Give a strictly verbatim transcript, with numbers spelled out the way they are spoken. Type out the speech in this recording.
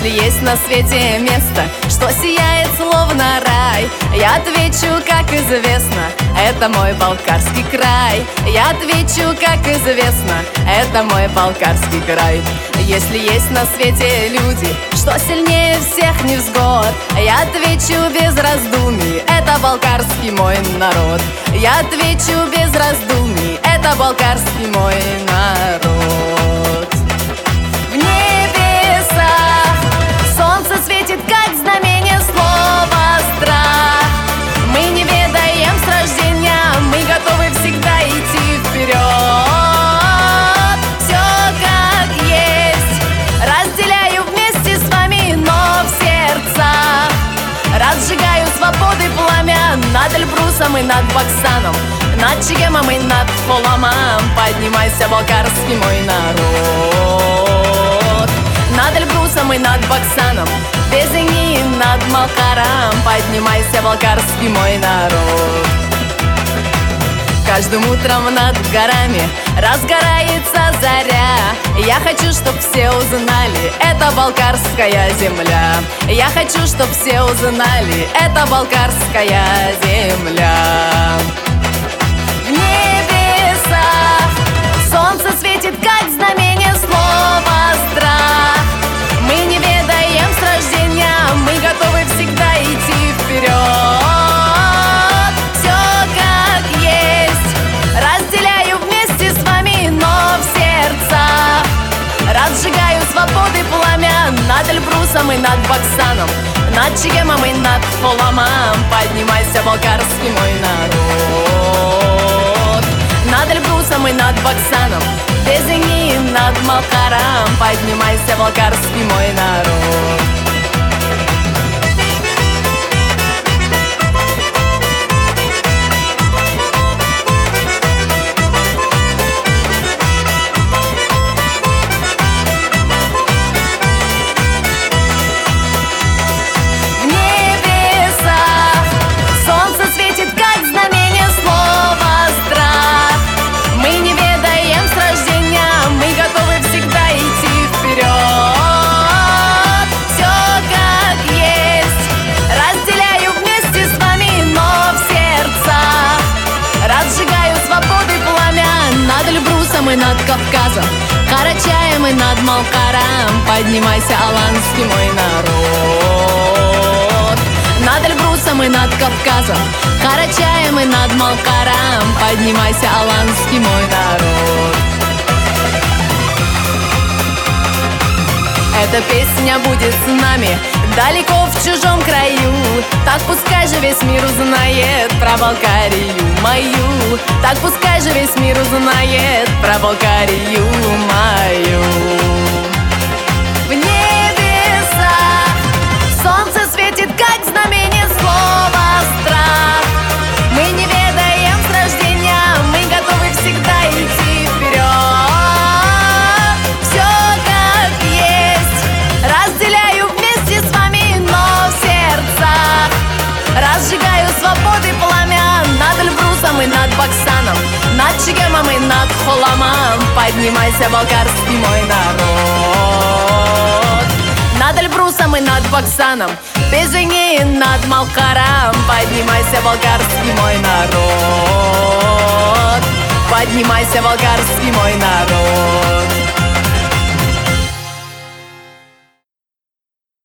Если есть на свете место, что сияет словно рай, я отвечу, как известно, это мой Балкарский край. Я отвечу, как известно, это мой Балкарский край. Если есть на свете люди, что сильнее всех невзгод, я отвечу без раздумий, это Балкарский мой народ. Я отвечу без раздумий, это Балкарский мой народ. В небесах солнце светит, как знамение слова страх. Мы не ведаем с рождения, мы готовы всегда идти вперед. Все как есть, разделяю вместе с вами, но в сердцах разжигаю свободы пламя над Эльбрусом и над Баксаном, над Чегемом и над Холамом. Поднимайся, Балкарский мой народ. Над Эльбрусом и над Баксаном, Безыни и над Малкаром. Поднимайся, Балкарский мой народ. Каждым утром над горами разгорается заря. Я хочу, чтоб все узнали, это Балкарская земля. Я хочу, чтоб все узнали, это Балкарская земля. В небесах солнце светит, как знамение слова страх. Мы не ведаем с рождения, мы готовы всегда идти вперед. Все как есть, разделяю вместе с вами, но в сердцах разжигаю свободы пламя над Эльбрусом и над Баксаном, над Чегемом и над Холамом. Поднимайся, Балкарский мой народ. Над Эльбрусом и над Баксаном, Безыни и над Малкаром. Поднимайся, Балкарский мой народ. И над Кавказом, Карачаем и над Малкаром. Поднимайся, аланский мой народ. Над Эльбрусом и над Кавказом, Карачаем и над Малкаром. Поднимайся, аланский мой народ. Эта песня будет с нами далеко в чужом краю. Так пускай же весь мир узнает про Балкарию мою. Так пускай же весь мир узнает про Балкарию мою. В небесах солнце светит, как знамение слова страх. Мы не ведаем с рождения, мы готовы всегда идти вперед. Все как есть, разделяю вместе с вами, но в сердцах разжигаю свободы пламя над Эльбрусом и над Баксаном, над Чегемом и над Холамом. Поднимайся, Балкарский мой народ. Над Эльбрусом и над Баксаном, Безыни и над Малкаром. Поднимайся, Балкарский мой народ. Поднимайся, Балкарский мой народ.